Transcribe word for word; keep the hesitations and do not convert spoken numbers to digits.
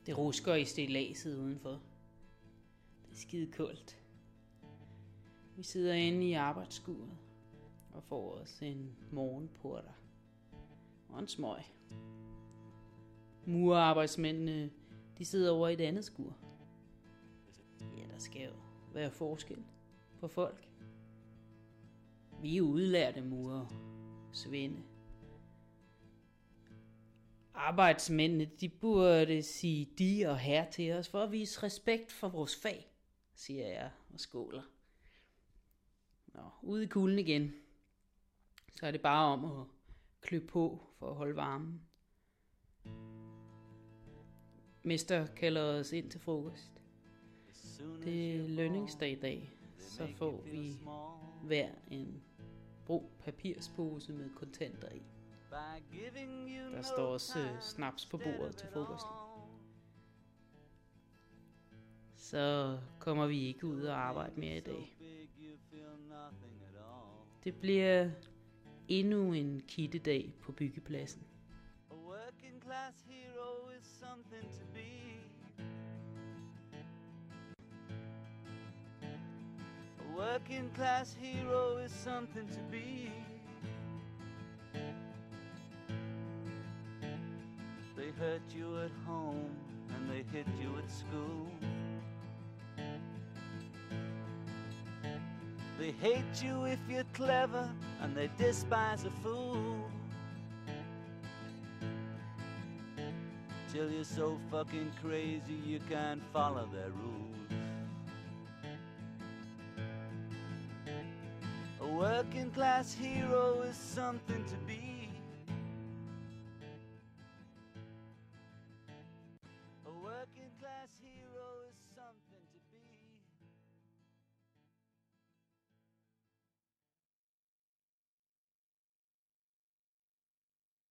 Det rusker i stilladset udenfor. Det er skide koldt. Vi sidder inde i arbejdsskuret og får os en morgenporter og en smøg. Murerarbejdsmændene, de sidder over i et andet skur. Ja, der skal jo være forskel på folk. Vi er udlærte murer, svende. Arbejdsmændene, de burde sige de og her til os for at vise respekt for vores fag, siger jeg og skåler. Nå, ude i kulden igen. Så er det bare om at klø på for at holde varmen. Mester kalder os ind til frokost. Det er lønningsdag i dag, så får vi hver en brun papirspose med kontanter i. Der står også snaps på bordet til frokosten. Så kommer vi ikke ud og arbejde mere i dag. Det bliver endnu en kittedag på byggepladsen. A working class hero is something to be. A working class hero is something to be. They hurt you at home and they hit you at school. They hate you if you're clever and they despise a fool. Till you're so fucking crazy you can't follow their rules. A working class hero is something to be. A working class hero